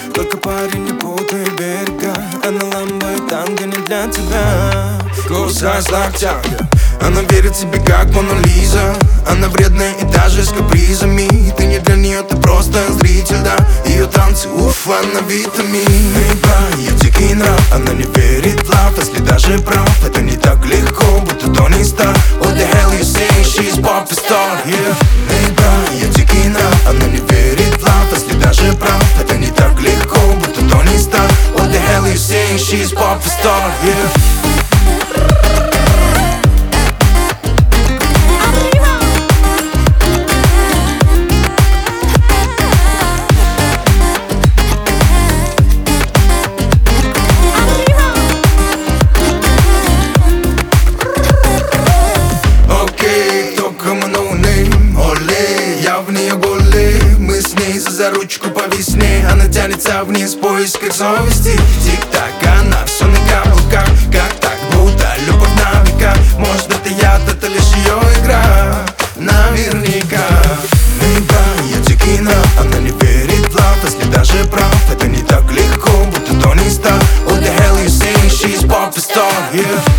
Только парень, не путай берега. Она ламбает танго не для тебя. Кусай с локтя. Она верит себе как Мона Лиза. Она вредная и даже с капризами. Ты не для нее, ты просто зритель, да. Ее танцы, уф, она витамин. Ее дикий нрав, она не верит в лав. Если даже прав, это не так легко, будто Тони Старк. What the hell you say, she's pop star, yeah. Ее дикий нрав, она не верит в лав. Если даже прав, это не так легко, будто Тони Старк. What the hell you say, she's pop star, yeah. За ручку по весне, она тянется вниз в поисках совести. Тик-так, она все на каблуках. Как так, будто любовь на века. Может, это яд, это лишь ее игра. Наверняка. Ее дикий нрав, она не верит в лав. Если даже прав, это не так легко, будто Тони Старк. What the hell you say, she's pop star, yeah.